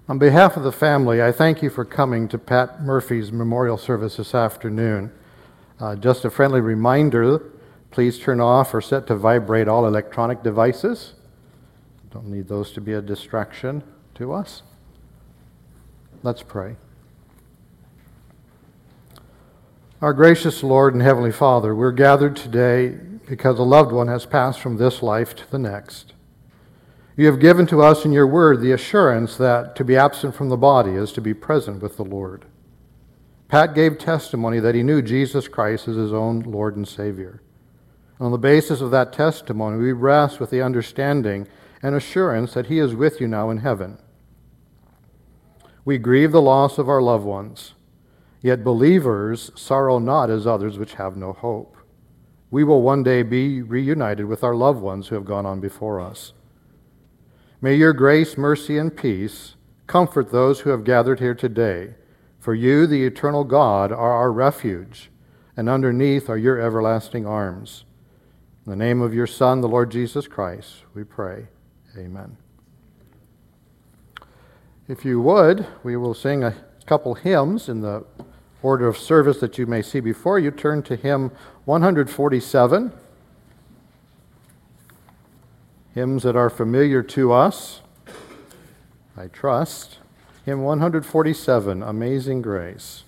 On behalf of the family, I thank you for coming to Pat Murphy's memorial service this afternoon. Just a friendly reminder, please turn off or set to vibrate all electronic devices. Don't need those to be a distraction to us. Let's pray. Our gracious Lord and Heavenly Father, we're gathered today because a loved one has passed from this life to the next. You have given to us in your word the assurance that to be absent from the body is to be present with the Lord. Pat gave testimony that he knew Jesus Christ as his own Lord and Savior. On the basis of that testimony, we rest with the understanding and assurance that he is with you now in heaven. We grieve the loss of our loved ones, yet believers sorrow not as others which have no hope. We will one day be reunited with our loved ones who have gone on before us. May your grace, mercy, and peace comfort those who have gathered here today. For you, the eternal God, are our refuge, and underneath are your everlasting arms. In the name of your Son, the Lord Jesus Christ, we pray. Amen. If you would, we will sing a couple hymns in the order of service that you may see before you. Turn to hymn 147. Hymns that are familiar to us, I trust. Hymn 147, Amazing Grace.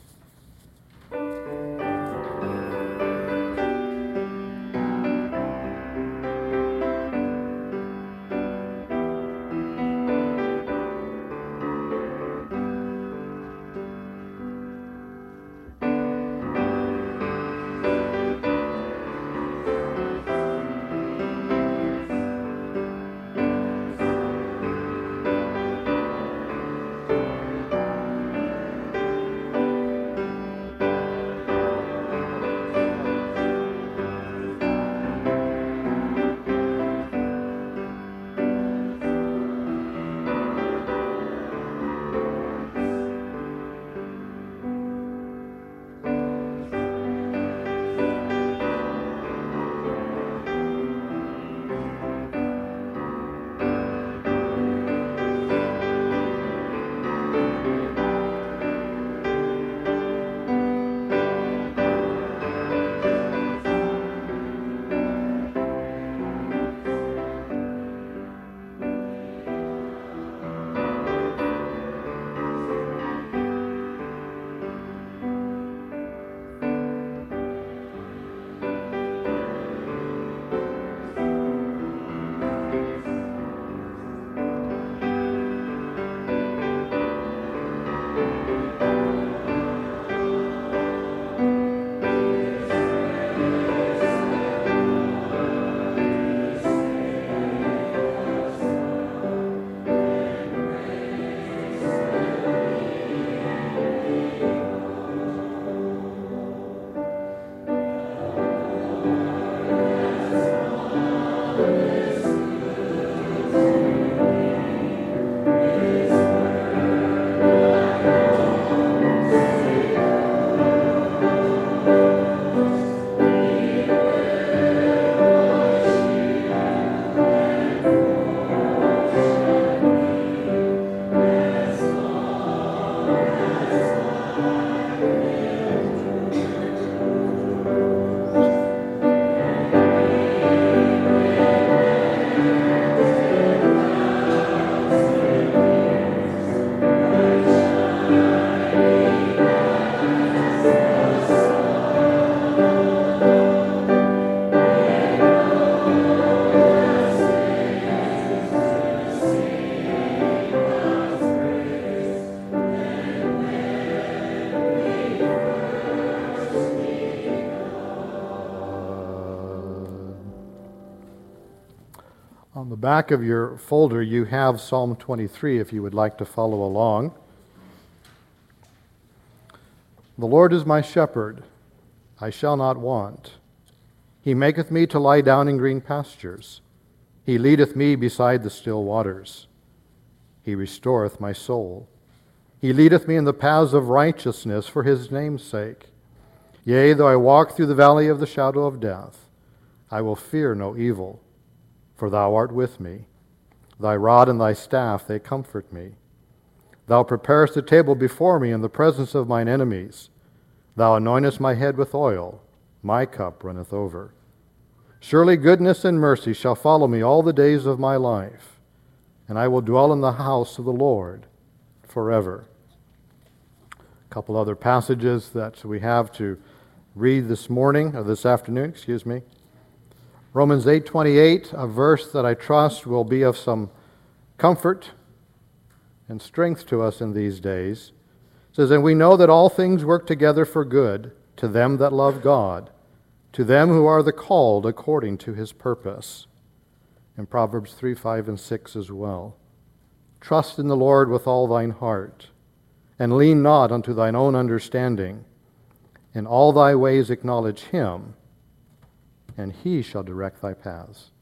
On the back of your folder, you have Psalm 23 if you would like to follow along. The Lord is my shepherd, I shall not want. He maketh me to lie down in green pastures. He leadeth me beside the still waters. He restoreth my soul. He leadeth me in the paths of righteousness for his name's sake. Yea, though I walk through the valley of the shadow of death, I will fear no evil, for thou art with me. Thy rod and thy staff, they comfort me. Thou preparest a table before me in the presence of mine enemies. Thou anointest my head with oil. My cup runneth over. Surely goodness and mercy shall follow me all the days of my life, and I will dwell in the house of the Lord forever. A couple other passages that we have to read this afternoon. Romans 8:28, a verse that I trust will be of some comfort and strength to us in these days. It says, "And we know that all things work together for good to them that love God, to them who are the called according to his purpose." In Proverbs 3, 5, and 6 as well. "Trust in the Lord with all thine heart, and lean not unto thine own understanding. In all thy ways acknowledge him, and he shall direct thy paths."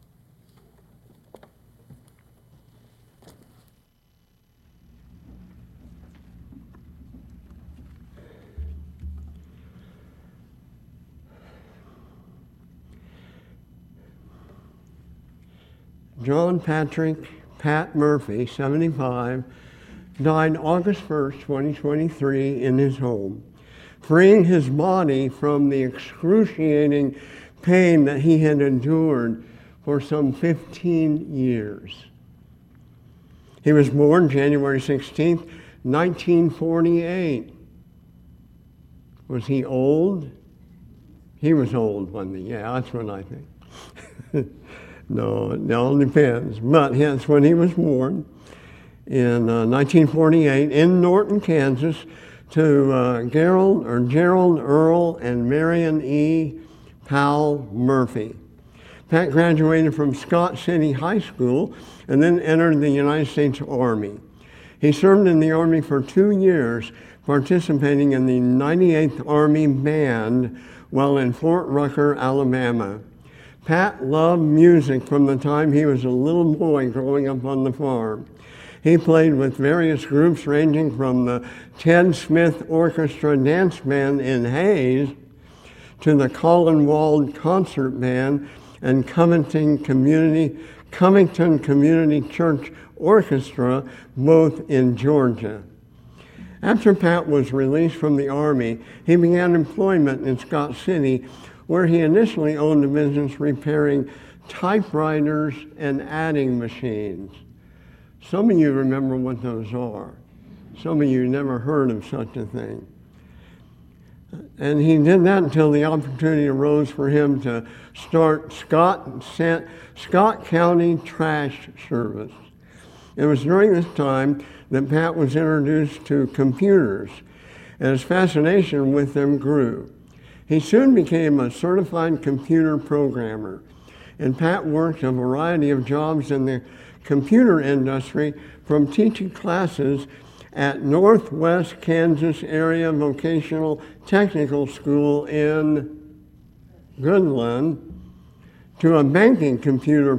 John Patrick Pat Murphy, 75, died August 1st, 2023 in his home, freeing his body from the excruciating pain that he had endured for some 15 years. He was born January 16th, 1948. Was he old? He was old, wasn't he? Yeah, that's what I think. No, it all depends. But that's when he was born in 1948 in Norton, Kansas, to Gerald Earl and Marion E. Powell Murphy. Pat graduated from Scott City High School and then entered the United States Army. He served in the Army for 2 years, participating in the 98th Army Band while in Fort Rucker, Alabama. Pat loved music from the time he was a little boy growing up on the farm. He played with various groups ranging from the Ted Smith Orchestra Dance Band in Hayes to the Colin Wald Concert Band and Covington Community Church Orchestra, both in Georgia. After Pat was released from the Army, he began employment in Scott City, where he initially owned a business repairing typewriters and adding machines. Some of you remember what those are. Some of you never heard of such a thing. And he did that until the opportunity arose for him to start Scott County Trash Service. It was during this time that Pat was introduced to computers, and his fascination with them grew. He soon became a certified computer programmer, and Pat worked a variety of jobs in the computer industry, from teaching classes at Northwest Kansas Area Vocational Technical School in Goodland to a banking computer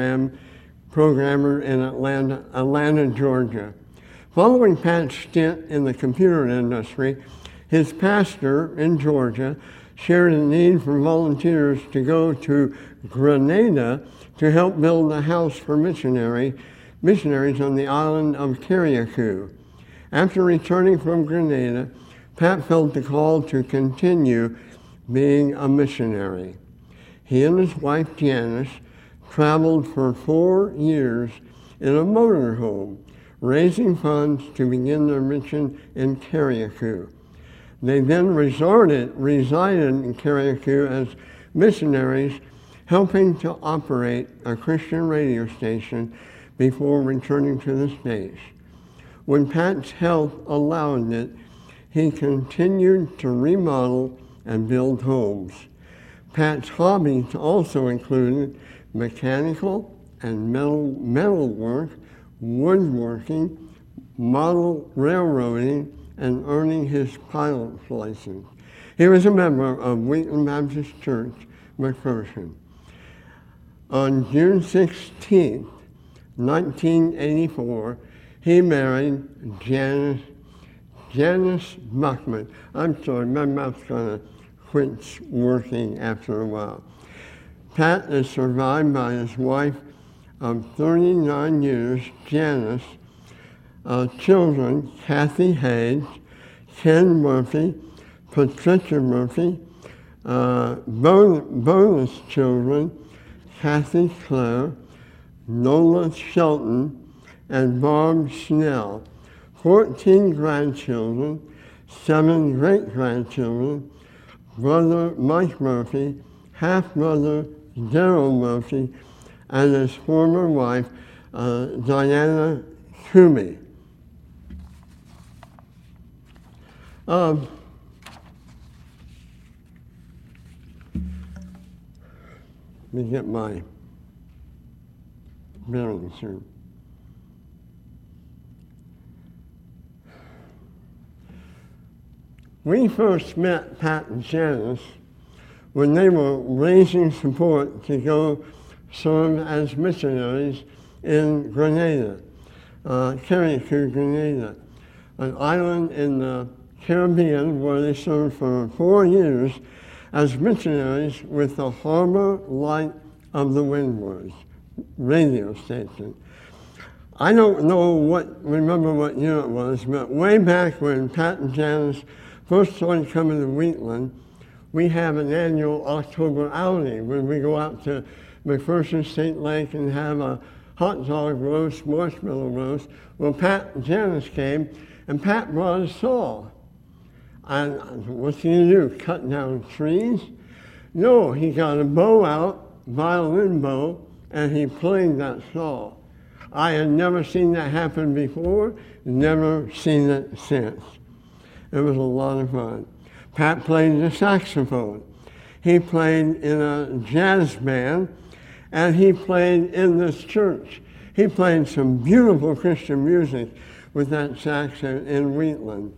programmer in Atlanta, Georgia. Following Pat's stint in the computer industry, his pastor in Georgia shared a need for volunteers to go to Grenada to help build a house for missionaries on the island of Carriacou. After returning from Grenada, Pat felt the call to continue being a missionary. He and his wife Janice traveled for 4 years in a motorhome, raising funds to begin their mission in Carriacou. They then resided in Carriacou as missionaries, helping to operate a Christian radio station before returning to the States. When Pat's health allowed it, he continued to remodel and build homes. Pat's hobbies also included mechanical and metal work, woodworking, model railroading, and earning his pilot's license. He was a member of Wheatland Baptist Church, McPherson. On June 16, 1984, he married Janice Buckman. I'm sorry, my mouth's gonna quit working after a while. Pat is survived by his wife of 39 years, Janice, Children, Kathy Hayes, Ken Murphy, Patricia Murphy. Bonus children, Kathy Clare, Nola Shelton, and Barb Snell. 14 grandchildren, 7 great-grandchildren, brother Mike Murphy, half-brother Daryl Murphy, and his former wife, Diana Toomey. Let me get my bearings here. We first met Pat and Janice when they were raising support to go serve as missionaries in Grenada, Carriacou, Grenada, an island in the Caribbean where they served for 4 years as missionaries with the Harbor Light of the Windwards radio station. I don't remember what year it was, but way back when Pat and Janice first started coming to Wheatland, we have an annual October outing when we go out to McPherson State Lake and have a hot dog roast, marshmallow roast. Well, Pat and Janice came, and Pat brought a saw. And what's he gonna do, cut down trees? No, he got a bow out, violin bow, and he played that saw. I had never seen that happen before, never seen it since. It was a lot of fun. Pat played the saxophone. He played in a jazz band, and he played in this church. He played some beautiful Christian music with that sax in Wheatland.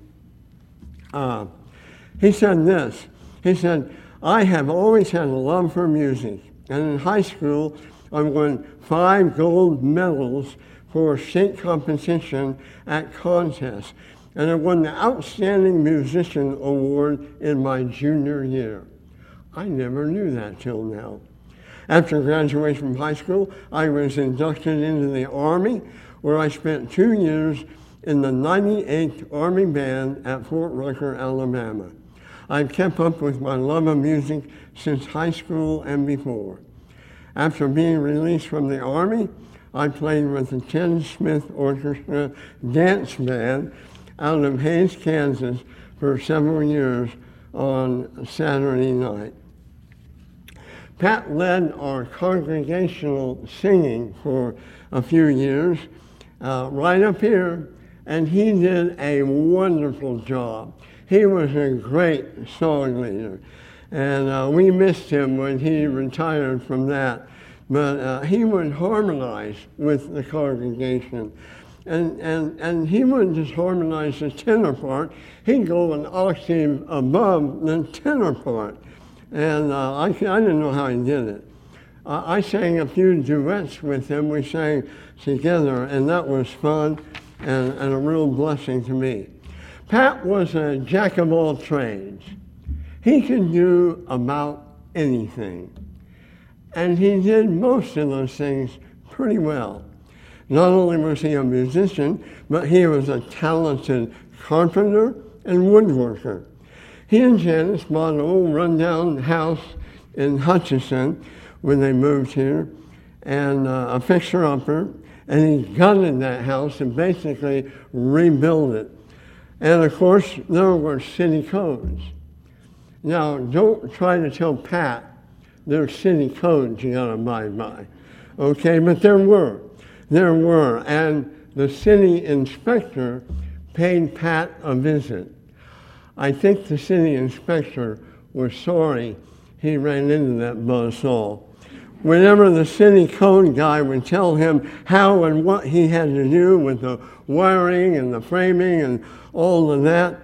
He said this, he said, I have always had a love for music, and in high school I won 5 gold medals for state competition at contests, and I won the Outstanding Musician Award in my junior year. I never knew that till now. After graduation from high school, I was inducted into the Army, where I spent 2 years in the 98th Army Band at Fort Rucker, Alabama. I've kept up with my love of music since high school and before. After being released from the Army, I played with the Ken Smith Orchestra Dance Band out of Hays, Kansas for several years on Saturday night. Pat led our congregational singing for a few years, right up here, and he did a wonderful job. He was a great song leader, and we missed him when he retired from that, but he would harmonize with the congregation. And he wouldn't just harmonize the tenor part, he'd go an octave above the tenor part. And I didn't know how he did it. I sang a few duets with him, we sang together, and that was fun and a real blessing to me. Pat was a jack of all trades. He could do about anything. And he did most of those things pretty well. Not only was he a musician, but he was a talented carpenter and woodworker. He and Janice bought an old rundown house in Hutchinson when they moved here, and a fixer-upper, and he gutted that house and basically rebuilt it. And of course, there were city codes. Now, don't try to tell Pat there's city codes you gotta abide by, okay? But there were, and the city inspector paid Pat a visit. I think the city inspector was sorry he ran into that buzzsaw. Whenever the city code guy would tell him how and what he had to do with the wiring and the framing and all of that,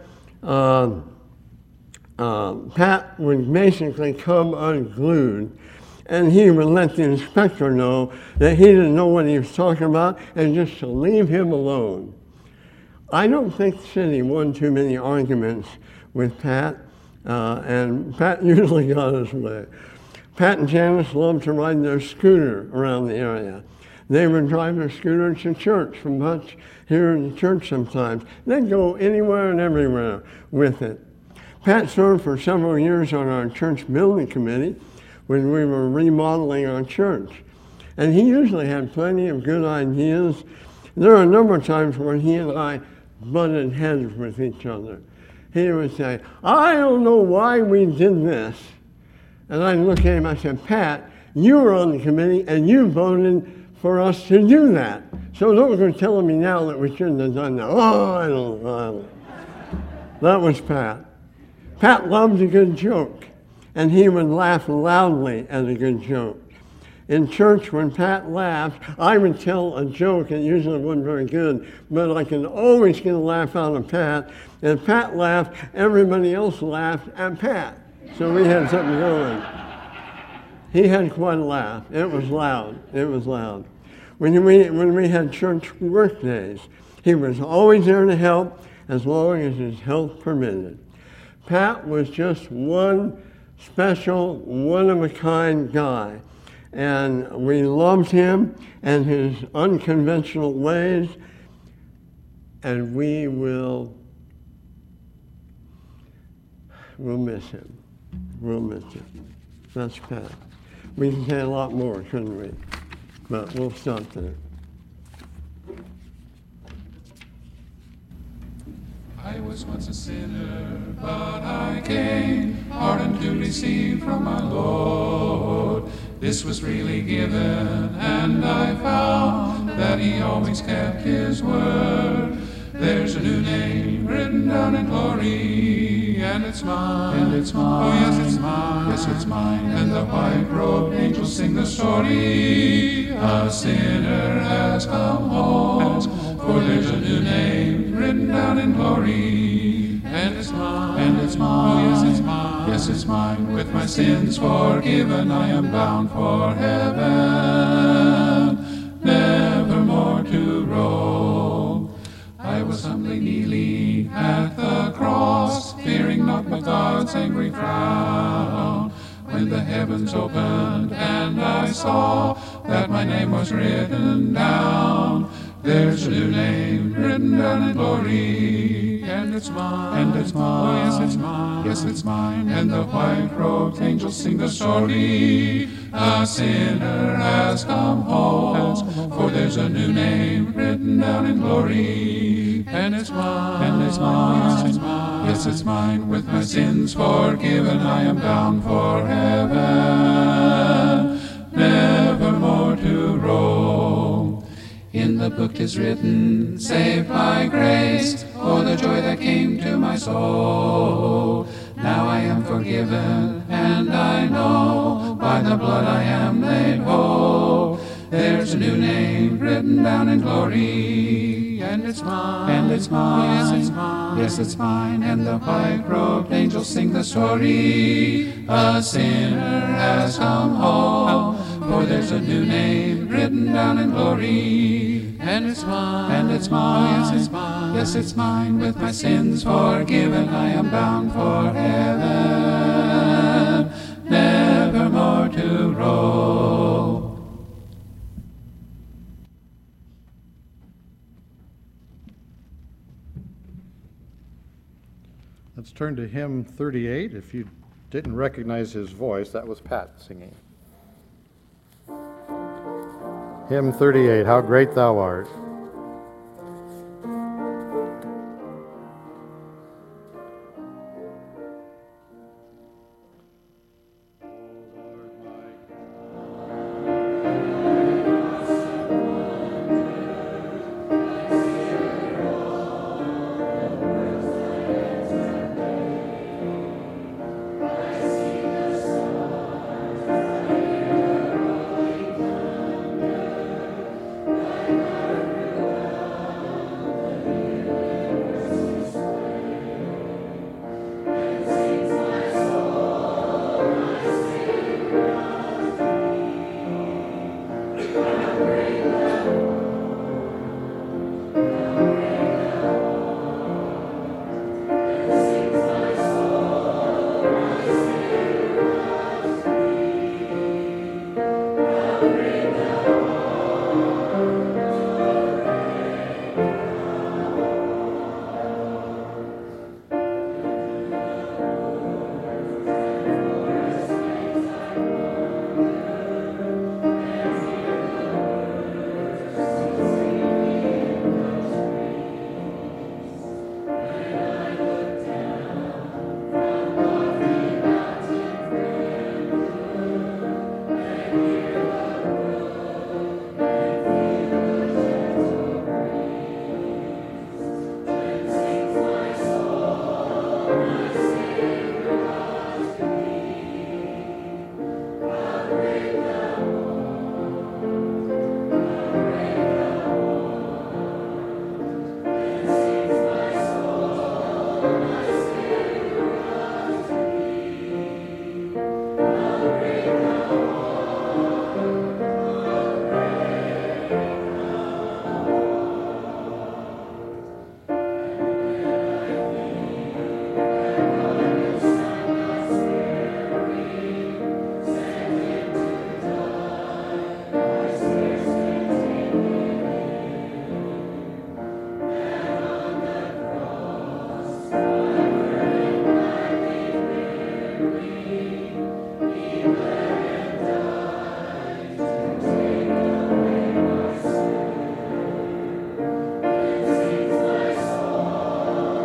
Pat would basically come unglued, and he would let the inspector know that he didn't know what he was talking about and just to leave him alone. I don't think the city won too many arguments with Pat, and Pat usually got his way. Pat and Janice loved to ride their scooter around the area. They would drive their scooter to church from much here in the church sometimes. They'd go anywhere and everywhere with it. Pat served for several years on our church building committee when we were remodeling our church. And he usually had plenty of good ideas. There are a number of times when he and I butted heads with each other. He would say, I don't know why we did this. And I'd look at him, I said, Pat, you were on the committee and you voted for us to do that. So don't go telling me now that we shouldn't have done that. Oh, I don't know. That was Pat. Pat loved a good joke, and he would laugh loudly at a good joke. In church, when Pat laughed, I would tell a joke, and usually wasn't very good, but I could always get a laugh out of Pat. And if Pat laughed, everybody else laughed at Pat. So we had something going. He had quite a laugh. It was loud. It was loud. When we had church work days, he was always there to help as long as his health permitted. Pat was just one special, one-of-a-kind guy. And we loved him and his unconventional ways, and we'll miss him. We'll miss him. That's Pat. We can say a lot more, couldn't we? But we'll stop there. I was once a sinner, but I came pardon to receive from my Lord. This was freely given, and I found that he always kept his word. There's a new name written down in glory, and it's mine, and it's mine. Oh yes, it's mine, yes, it's mine. And the white-robed angels sing the story. A sinner has come home, for there's a new name written down in glory, and it's mine, and it's mine. Oh yes, it's mine, yes, it's mine. With my sins forgiven, I am bound for heaven, never more to roam. I was humbly kneeling at the cross, fearing not but God's angry frown, when the heavens opened and I saw that my name was written down. There's a new name written down in glory, and it's mine, and it's mine. Oh yes, it's mine, yes, it's mine. And the white-robed angels sing the story. A sinner has come home, for there's a new name written down in glory, and it's mine, and it's mine, yes, it's mine. Yes, it's mine. With my sins forgiven, I am bound for heaven, never more to roam. In the book 'tis written, saved by grace, oh the joy that came to my soul. Now I am forgiven, and I know by the blood I am made whole. There's a new name written down in glory, and it's mine, and it's mine. Yes, it's mine, yes, it's mine. And the white-robed angels sing the story. A sinner has come home, for there's a new name written down in glory, and it's mine, and it's mine. Yes, it's mine, yes, it's mine. With my sins forgiven, I am bound for heaven, never more to roam. Let's turn to hymn 38. If you didn't recognize his voice, that was Pat singing. Hymn 38, How Great Thou Art.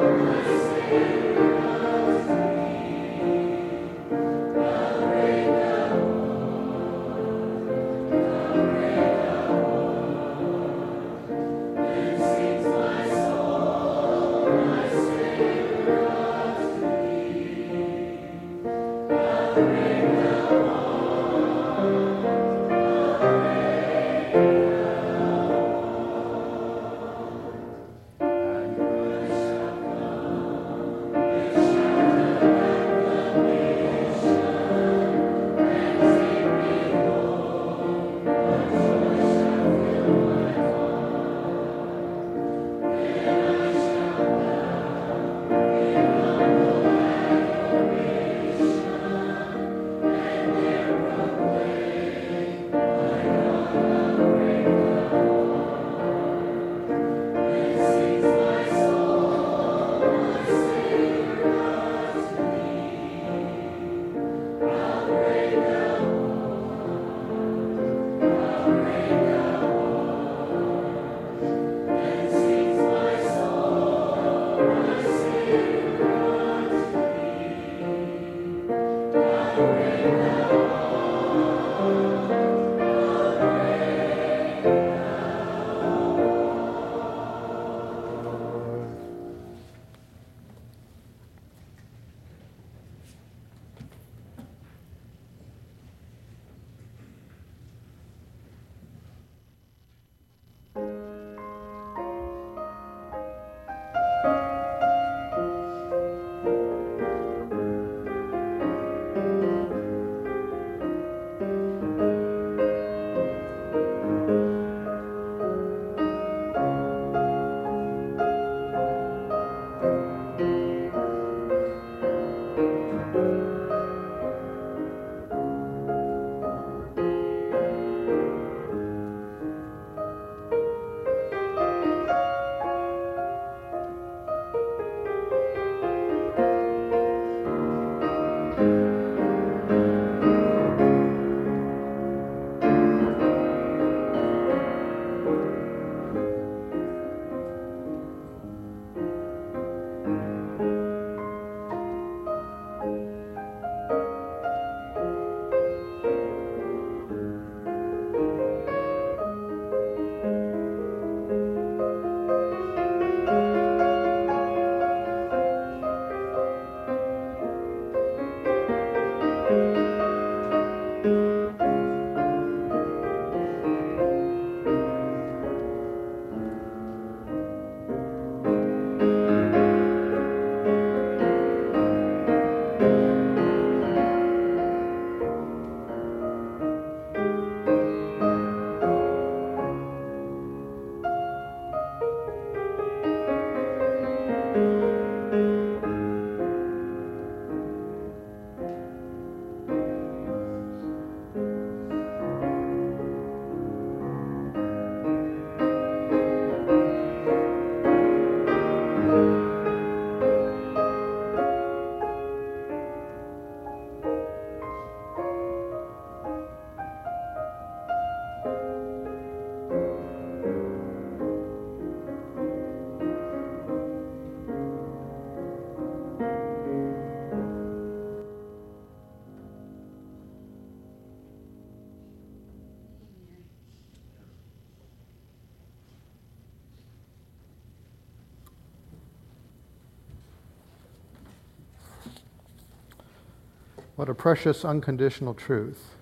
What a precious, unconditional truth.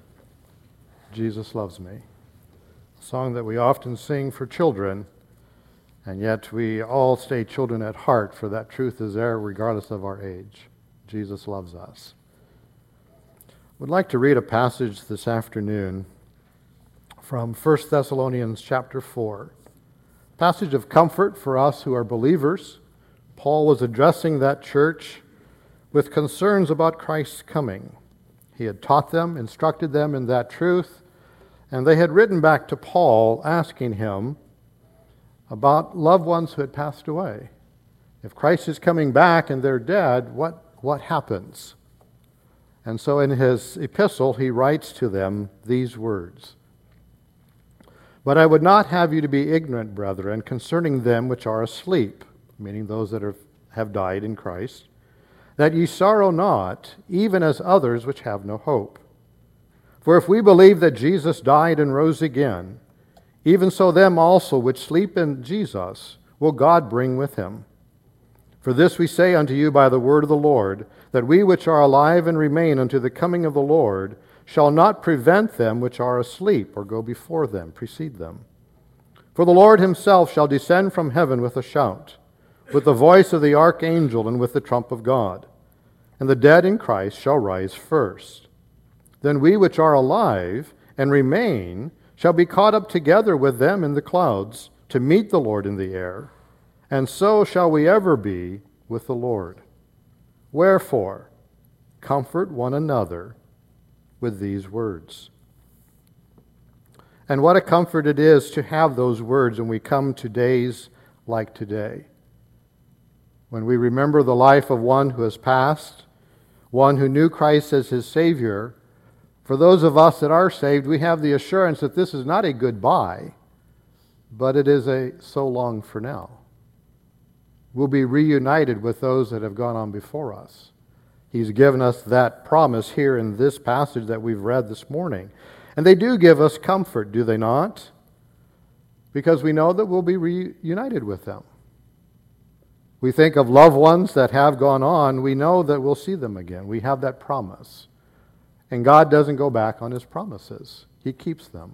Jesus loves me. A song that we often sing for children, and yet we all stay children at heart, for that truth is there regardless of our age. Jesus loves us. I would like to read a passage this afternoon from 1 Thessalonians chapter 4. A passage of comfort for us who are believers. Paul was addressing that church with concerns about Christ's coming. He had taught them, instructed them in that truth, and they had written back to Paul asking him about loved ones who had passed away. If Christ is coming back and they're dead, what happens? And so in his epistle, he writes to them these words: "But I would not have you to be ignorant, brethren, concerning them which are asleep," meaning those that have have died in Christ, that ye sorrow not, even as others which have no hope. For if we believe that Jesus died and rose again, even so them also which sleep in Jesus will God bring with him. For this we say unto you by the word of the Lord, that we which are alive and remain unto the coming of the Lord shall not prevent them which are asleep, or go before them, precede them. For the Lord himself shall descend from heaven with a shout, with the voice of the archangel, and with the trump of God. And the dead in Christ shall rise first. Then we which are alive and remain shall be caught up together with them in the clouds to meet the Lord in the air, and so shall we ever be with the Lord. Wherefore, comfort one another with these words. And what a comfort it is to have those words when we come to days like today, when we remember the life of one who has passed, one who knew Christ as his Savior. For those of us that are saved, we have the assurance that this is not a goodbye, but it is a so long for now. We'll be reunited with those that have gone on before us. He's given us that promise here in this passage that we've read this morning. And they do give us comfort, do they not? Because we know that we'll be reunited with them. We think of loved ones that have gone on, we know that we'll see them again. We have that promise. And God doesn't go back on his promises. He keeps them.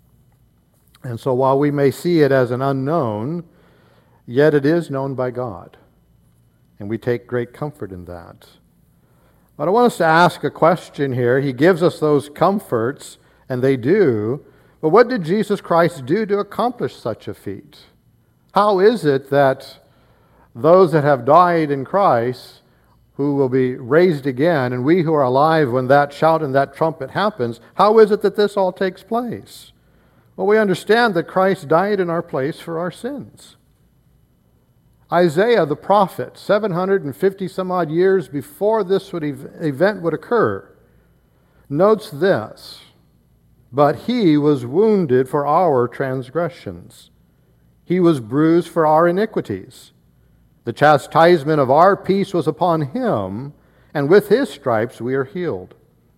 And so while we may see it as an unknown, yet it is known by God. And we take great comfort in that. But I want us to ask a question here. He gives us those comforts, and they do. But what did Jesus Christ do to accomplish such a feat? How is it that those that have died in Christ, who will be raised again, and we who are alive when that shout and that trumpet happens, how is it that this all takes place? Well, we understand that Christ died in our place for our sins. Isaiah the prophet, 750 some odd years before this event would occur, notes this: but he was wounded for our transgressions. He was bruised for our iniquities. The chastisement of our peace was upon him, and with his stripes we are healed.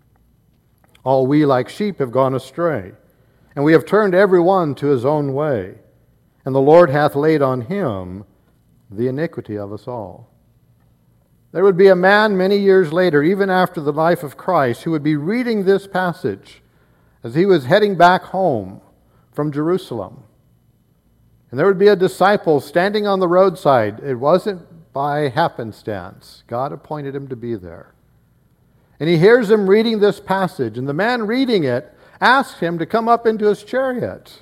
All we like sheep have gone astray, and we have turned every one to his own way. And the Lord hath laid on him the iniquity of us all. There would be a man many years later, even after the life of Christ, who would be reading this passage as he was heading back home from Jerusalem. And there would be a disciple standing on the roadside. It wasn't by happenstance. God appointed him to be there. And he hears him reading this passage, and the man reading it asks him to come up into his chariot.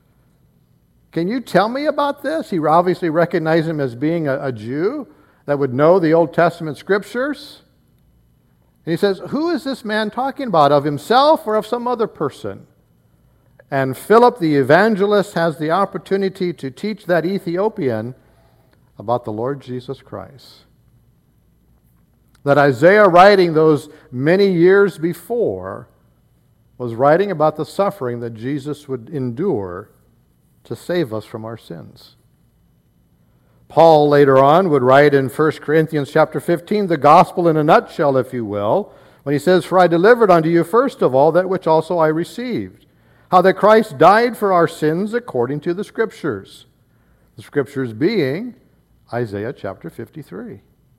Can you tell me about this? He obviously recognized him as being a Jew that would know the Old Testament scriptures. And he says, who is this man talking about, of himself or of some other person? And Philip the evangelist has the opportunity to teach that Ethiopian about the Lord Jesus Christ. That Isaiah, writing those many years before, was writing about the suffering that Jesus would endure to save us from our sins. Paul later on would write in 1 Corinthians chapter 15, the gospel in a nutshell, if you will, when he says, for I delivered unto you first of all that which also I received, how that Christ died for our sins according to the Scriptures. The Scriptures being Isaiah chapter 53.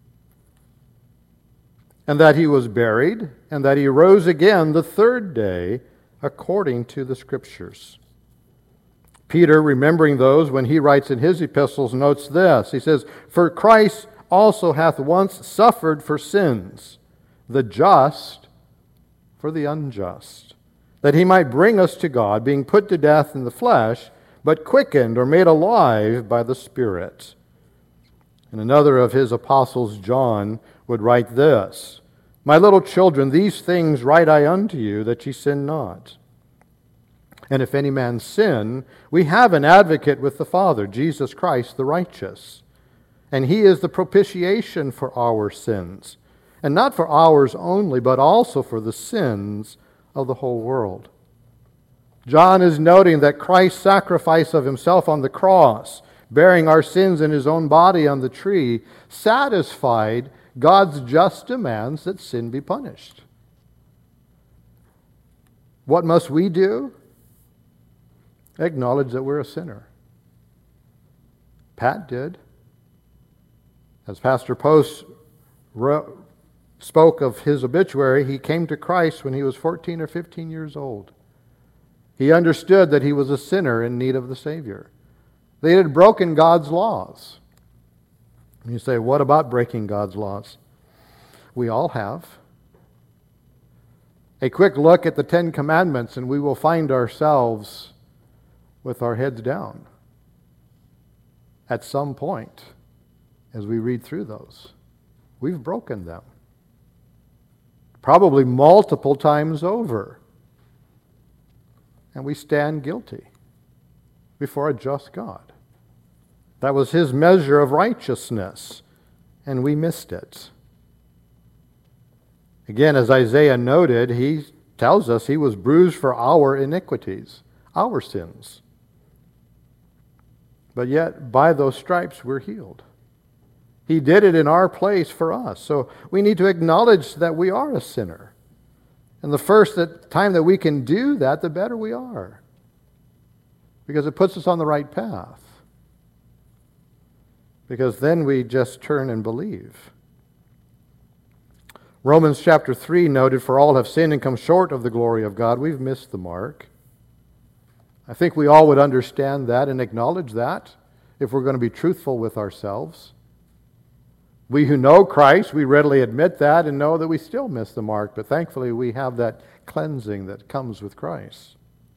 And that he was buried, and that he rose again the third day according to the Scriptures. Peter, remembering those when he writes in his epistles, notes this. He says, for Christ also hath once suffered for sins, the just for the unjust, that he might bring us to God, being put to death in the flesh, but quickened or made alive by the Spirit. And another of his apostles, John, would write this, my little children, these things write I unto you, that ye sin not. And if any man sin, we have an advocate with the Father, Jesus Christ the righteous. And he is the propitiation for our sins, and not for ours only, but also for the sins of the whole world. John is noting that Christ's sacrifice of himself on the cross, bearing our sins in his own body on the tree, satisfied God's just demands that sin be punished. What must we do? Acknowledge that we're a sinner. Pat did. As Pastor Post spoke of his obituary, he came to Christ when he was 14 or 15 years old. He understood that he was a sinner in need of the Savior. They had broken God's laws. You say, what about breaking God's laws? We all have. A quick look at the Ten Commandments and we will find ourselves with our heads down at some point as we read through those. We've broken them. Probably multiple times over. And we stand guilty before a just God. That was his measure of righteousness, and we missed it. Again, as Isaiah noted, he tells us he was bruised for our iniquities, our sins. But yet, by those stripes, we're healed. He did it in our place for us. So we need to acknowledge that we are a sinner. And the first time that we can do that, the better we are. Because it puts us on the right path. Because then we just turn and believe. Romans chapter 3 noted, for all have sinned and come short of the glory of God. We've missed the mark. I think we all would understand that and acknowledge that if we're going to be truthful with ourselves. We who know Christ, we readily admit that and know that we still miss the mark, but thankfully we have that cleansing that comes with Christ.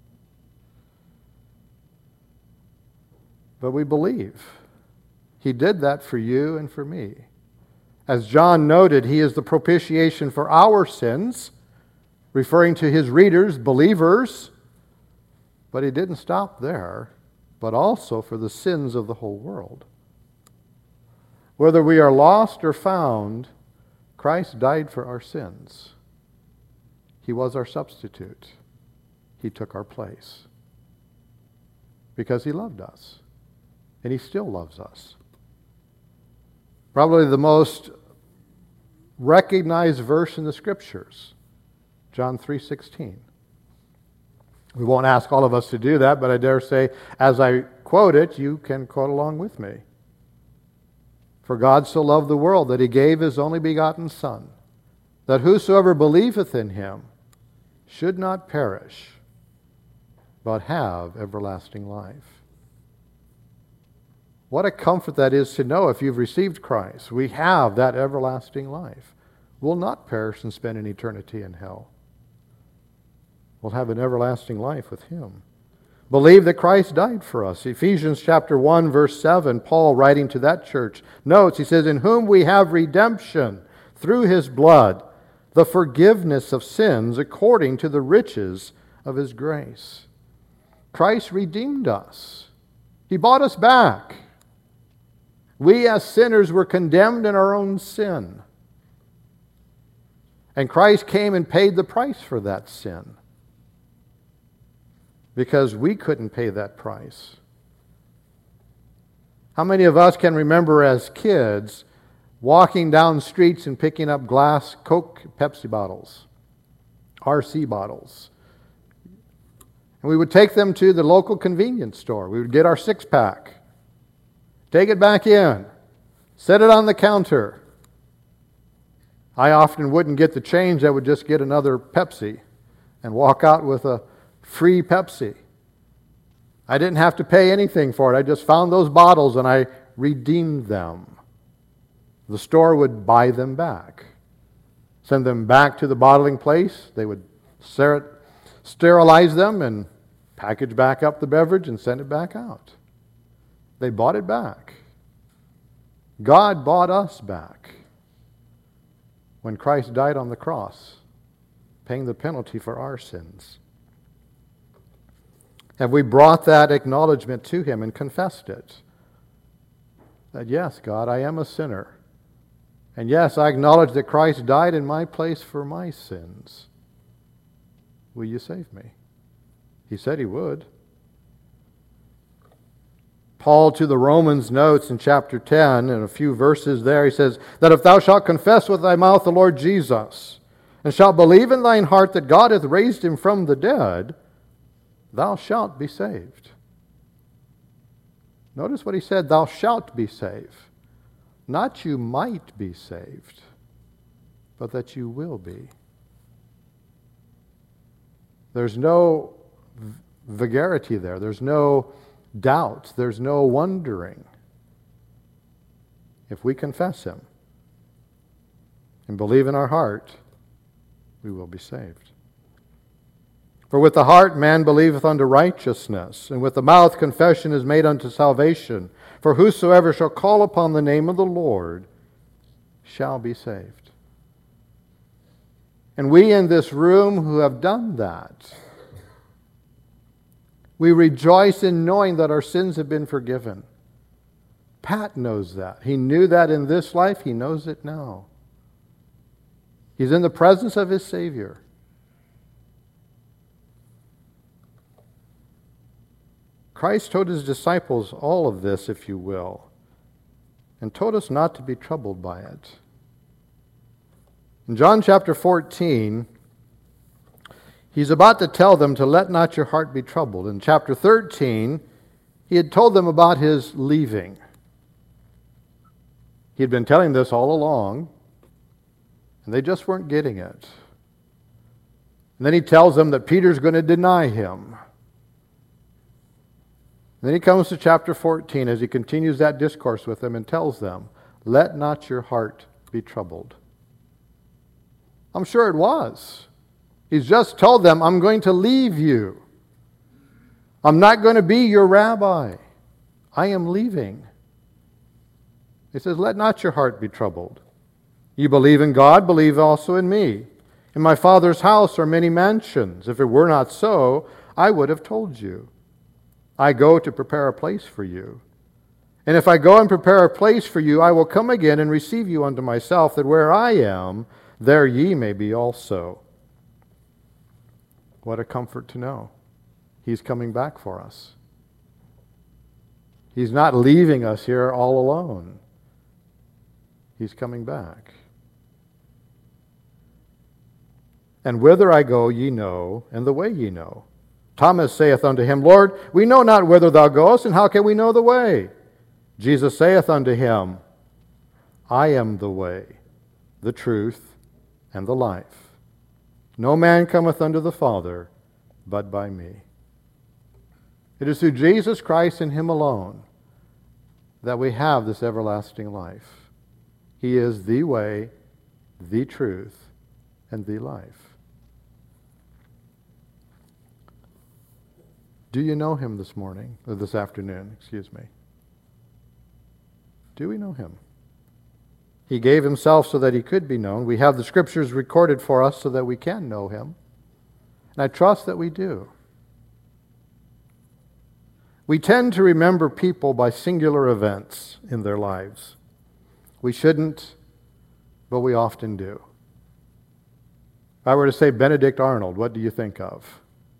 But we believe. He did that for you and for me. As John noted, he is the propitiation for our sins, referring to his readers, believers. But he didn't stop there, but also for the sins of the whole world. Whether we are lost or found, Christ died for our sins. He was our substitute. He took our place. Because he loved us. And he still loves us. Probably the most recognized verse in the Scriptures, John 3:16. We won't ask all of us to do that, but I dare say, as I quote it, you can quote along with me. For God so loved the world that he gave his only begotten Son, that whosoever believeth in him should not perish, but have everlasting life. What a comfort that is to know if you've received Christ. We have that everlasting life. We'll not perish and spend an eternity in hell. We'll have an everlasting life with him. Believe that Christ died for us. Ephesians chapter 1, verse 7, Paul writing to that church notes, he says, in whom we have redemption through his blood, the forgiveness of sins according to the riches of his grace. Christ redeemed us. He bought us back. We as sinners were condemned in our own sin. And Christ came and paid the price for that sin. Because we couldn't pay that price. How many of us can remember as kids walking down streets and picking up glass Coke, Pepsi bottles, RC bottles? And we would take them to the local convenience store. We would get our six-pack. Take it back in. Set it on the counter. I often wouldn't get the change. I would just get another Pepsi and walk out with a free Pepsi. I didn't have to pay anything for it. I just found those bottles and I redeemed them. The store would buy them back. Send them back to the bottling place. They would sterilize them and package back up the beverage and send it back out. They bought it back. God bought us back when Christ died on the cross, paying the penalty for our sins. Have we brought that acknowledgement to him and confessed it? That yes, God, I am a sinner. And yes, I acknowledge that Christ died in my place for my sins. Will you save me? He said he would. Paul to the Romans notes in chapter 10, and a few verses there, he says, that if thou shalt confess with thy mouth the Lord Jesus, and shalt believe in thine heart that God hath raised him from the dead, thou shalt be saved. Notice what he said, thou shalt be saved. Not you might be saved, but that you will be. There's no vagarity there. There's no doubt. There's no wondering. If we confess him and believe in our heart, we will be saved. For with the heart man believeth unto righteousness, and with the mouth confession is made unto salvation. For whosoever shall call upon the name of the Lord shall be saved. And we in this room who have done that, we rejoice in knowing that our sins have been forgiven. Pat knows that. He knew that in this life. He knows it now. He's in the presence of his Savior. Christ told his disciples all of this, if you will, and told us not to be troubled by it. In John chapter 14, he's about to tell them to let not your heart be troubled. In chapter 13, he had told them about his leaving. He had been telling this all along, and they just weren't getting it. And then he tells them that Peter's going to deny him. And then he comes to chapter 14 as he continues that discourse with them and tells them, let not your heart be troubled. I'm sure it was. He's just told them, I'm going to leave you. I'm not going to be your rabbi. I am leaving. He says, let not your heart be troubled. You believe in God, believe also in me. In my Father's house are many mansions. If it were not so, I would have told you. I go to prepare a place for you. And if I go and prepare a place for you, I will come again and receive you unto myself, that where I am, there ye may be also. What a comfort to know. He's coming back for us. He's not leaving us here all alone. He's coming back. And whither I go ye know, and the way ye know. Thomas saith unto him, Lord, we know not whither thou goest, and how can we know the way? Jesus saith unto him, I am the way, the truth, and the life. No man cometh unto the Father, but by me. It is through Jesus Christ and him alone that we have this everlasting life. He is the way, the truth, and the life. Do you know him this morning, or this afternoon, excuse me? Do we know him? He gave himself so that he could be known. We have the scriptures recorded for us so that we can know him. And I trust that we do. We tend to remember people by singular events in their lives. We shouldn't, but we often do. If I were to say Benedict Arnold, what do you think of?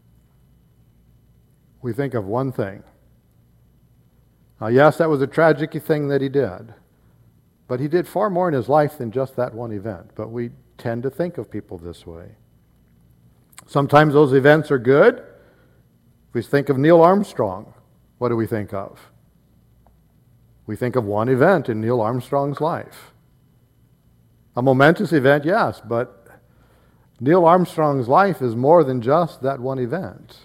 We think of one thing. Now, yes, that was a tragic thing that he did. But he did far more in his life than just that one event. But we tend to think of people this way. Sometimes those events are good. If we think of Neil Armstrong, what do we think of? We think of one event in Neil Armstrong's life. A momentous event, yes, but Neil Armstrong's life is more than just that one event.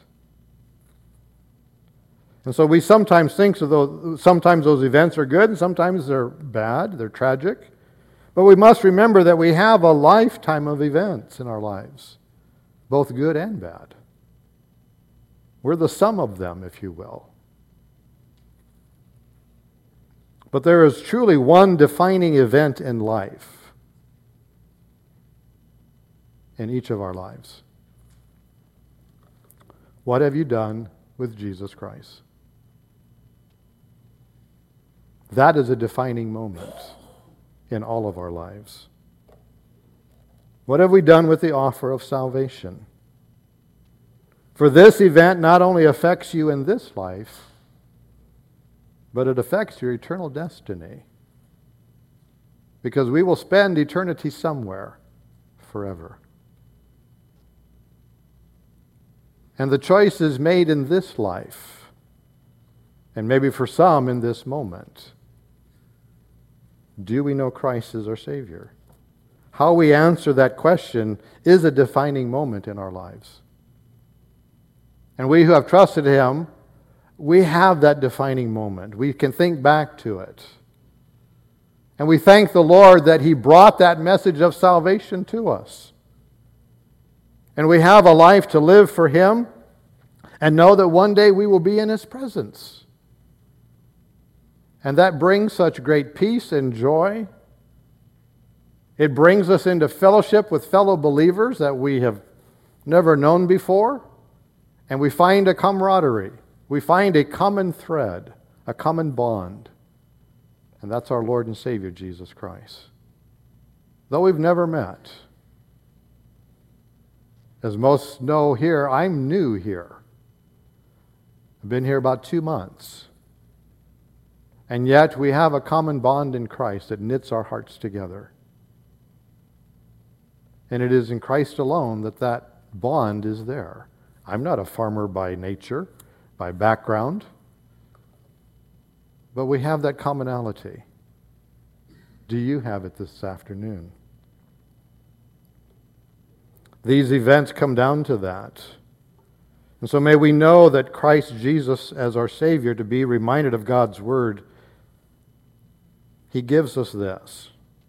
And so we sometimes think of sometimes those events are good and sometimes they're bad, they're tragic. But we must remember that we have a lifetime of events in our lives, both good and bad. We're the sum of them, if you will. But there is truly one defining event in life, in each of our lives. What have you done with Jesus Christ? That is a defining moment in all of our lives. What have we done with the offer of salvation? For this event not only affects you in this life, but it affects your eternal destiny. Because we will spend eternity somewhere forever. And the choice is made in this life, and maybe for some in this moment. Do we know Christ as our Savior? How we answer that question is a defining moment in our lives. And we who have trusted Him, we have that defining moment. We can think back to it. And we thank the Lord that He brought that message of salvation to us. And we have a life to live for Him and know that one day we will be in His presence. And that brings such great peace and joy. It brings us into fellowship with fellow believers that we have never known before. And we find a camaraderie. We find a common thread, a common bond. And that's our Lord and Savior, Jesus Christ. Though we've never met. As most know here, I'm new here. I've been here about 2 months. And yet we have a common bond in Christ that knits our hearts together. And it is in Christ alone that that bond is there. I'm not a farmer by nature, by background, but we have that commonality. Do you have it this afternoon? These events come down to that. And so may we know that Christ Jesus as our Savior, to be reminded of God's Word, He gives us this.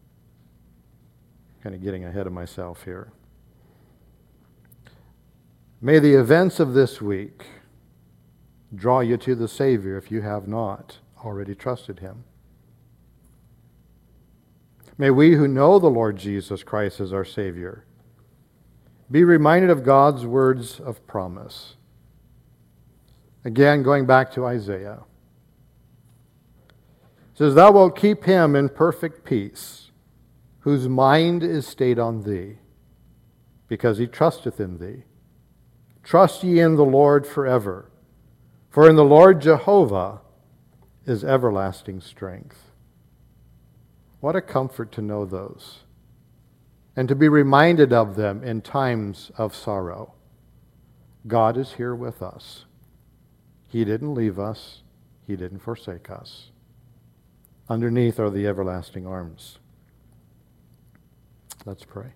Kind of getting ahead of myself here. May the events of this week draw you to the Savior if you have not already trusted Him. May we who know the Lord Jesus Christ as our Savior be reminded of God's words of promise. Again, going back to Isaiah. It says, "Thou wilt keep him in perfect peace, whose mind is stayed on thee, because he trusteth in thee. Trust ye in the Lord forever, for in the Lord Jehovah is everlasting strength." What a comfort to know those, and to be reminded of them in times of sorrow. God is here with us. He didn't leave us. He didn't forsake us. Underneath are the everlasting arms. Let's pray.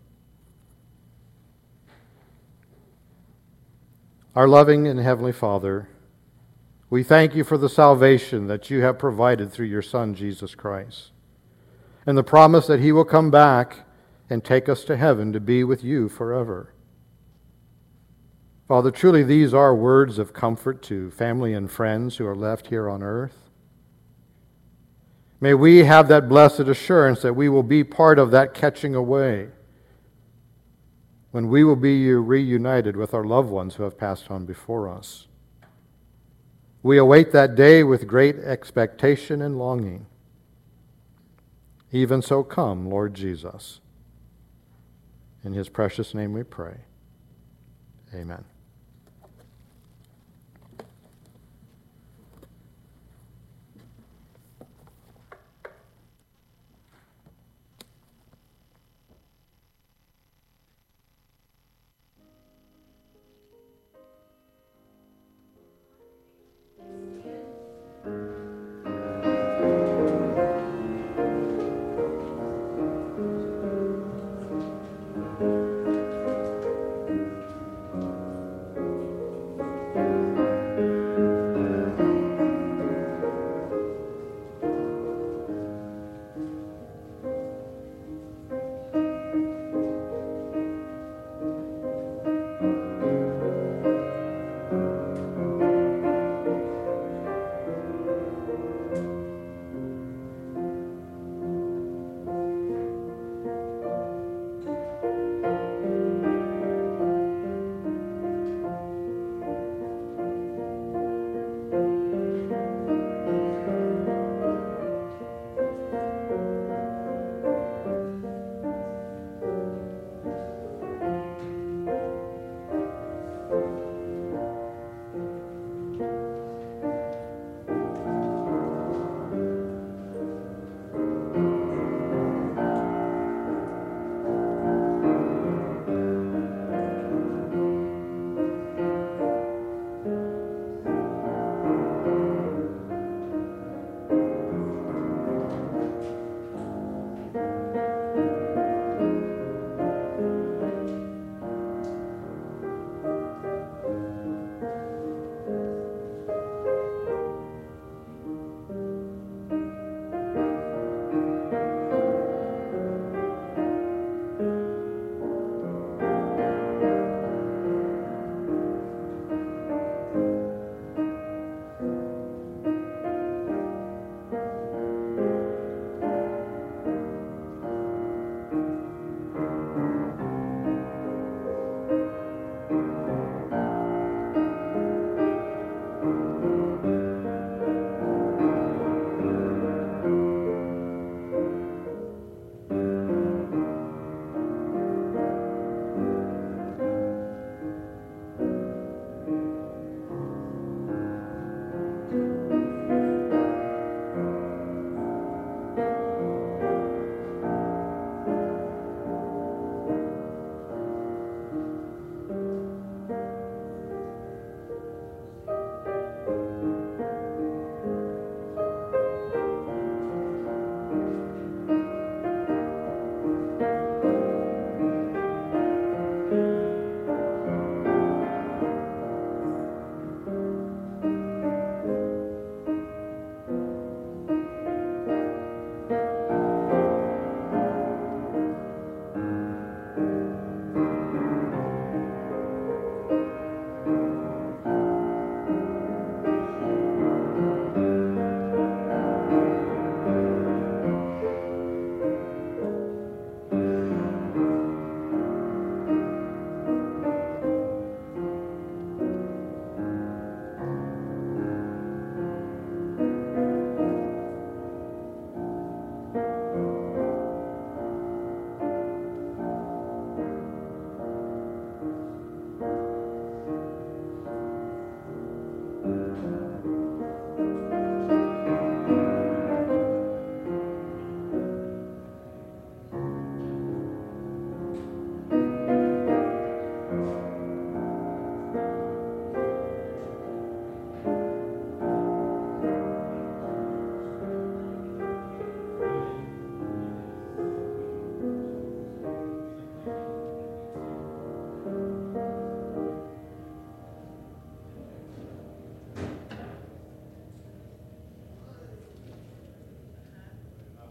Our loving and heavenly Father, we thank you for the salvation that you have provided through your Son, Jesus Christ, and the promise that he will come back and take us to heaven to be with you forever. Father, truly these are words of comfort to family and friends who are left here on earth. May we have that blessed assurance that we will be part of that catching away when we will be reunited with our loved ones who have passed on before us. We await that day with great expectation and longing. Even so come, Lord Jesus. In his precious name we pray. Amen.